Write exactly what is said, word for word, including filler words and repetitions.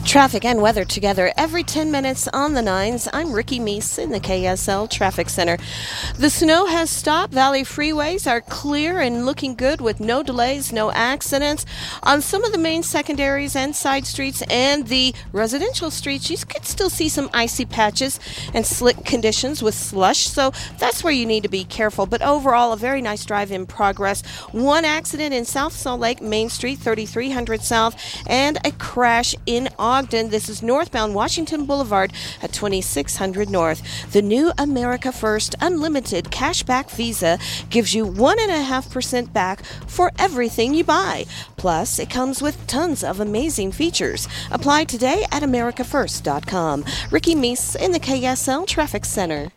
Traffic and weather together every ten minutes on the nines. I'm Ricky Meese in the K S L Traffic Center. The snow has stopped. Valley freeways are clear and looking good with no delays, no accidents. On some of the main secondaries and side streets and the residential streets, you could still see some icy patches and slick conditions with slush, so that's where you need to be careful. But overall, a very nice drive in progress. One accident in South Salt Lake, Main Street, thirty-three hundred South, and a crash in Ogden. This is northbound Washington Boulevard at twenty-six hundred North. The new America First Unlimited Cashback Visa gives you one point five percent back for everything you buy. Plus, it comes with tons of amazing features. Apply today at america first dot com. Ricky Meese in the K S L Traffic Center.